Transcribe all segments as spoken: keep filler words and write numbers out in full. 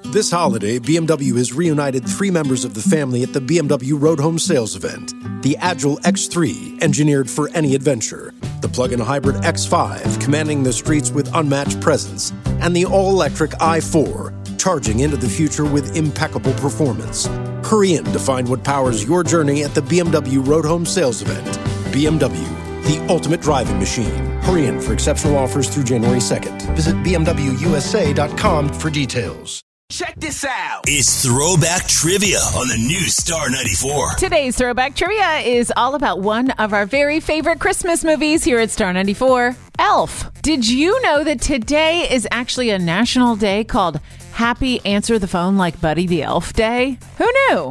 This holiday, B M W has reunited three members of the family at the B M W Road Home Sales event. The Agile X three, engineered for any adventure. The plug-in hybrid X five, commanding the streets with unmatched presence. And the all-electric i four, charging into the future with impeccable performance. Hurry in to find what powers your journey at the B M W Road Home Sales event. B M W, the ultimate driving machine. Hurry in for exceptional offers through January second. Visit b m w u s a dot com for details. Check this out. It's Throwback Trivia on the new Star ninety-four. Today's Throwback Trivia is all about one of our very favorite Christmas movies here at Star ninety-four, Elf. Did you know that today is actually a national day called Happy Answer the Phone Like Buddy the Elf Day? Who knew?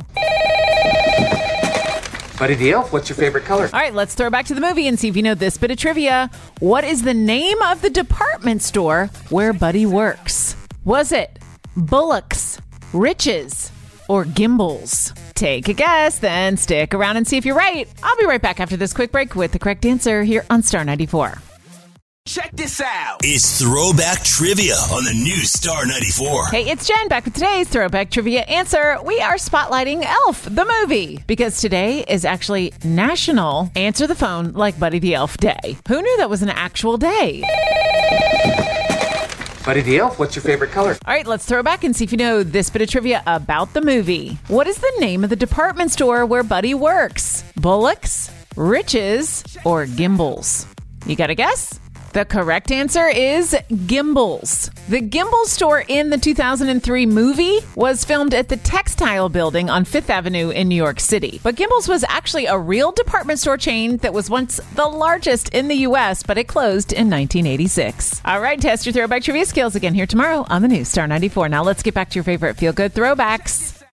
Buddy the Elf, what's your favorite color? All right, let's throw back to the movie and see if you know this bit of trivia. What is the name of the department store where Buddy works? Was it Bullock's, Riches, or Gimbels? Take a guess, then stick around and see if you're right. I'll be right back after this quick break with the correct answer here on Star ninety-four. Check this out. It's Throwback Trivia on the new Star ninety-four. Hey, it's Jen back with today's Throwback Trivia answer. We are spotlighting Elf, the movie, because today is actually National Answer the Phone Like Buddy the Elf Day. Who knew that was an actual day? Buddy the Elf, what's your favorite color? All right, let's throw back and see if you know this bit of trivia about the movie. What is the name of the department store where Buddy works? Bullock's, Riches, or Gimbels? You got a guess? The correct answer is Gimbels. The Gimbels store in the two thousand three movie was filmed at the Textile Building on Fifth Avenue in New York City. But Gimbels was actually a real department store chain that was once the largest in the U S, but it closed in nineteen eighty-six. All right, test your throwback trivia skills again here tomorrow on the new Star ninety-four. Now let's get back to your favorite feel-good throwbacks.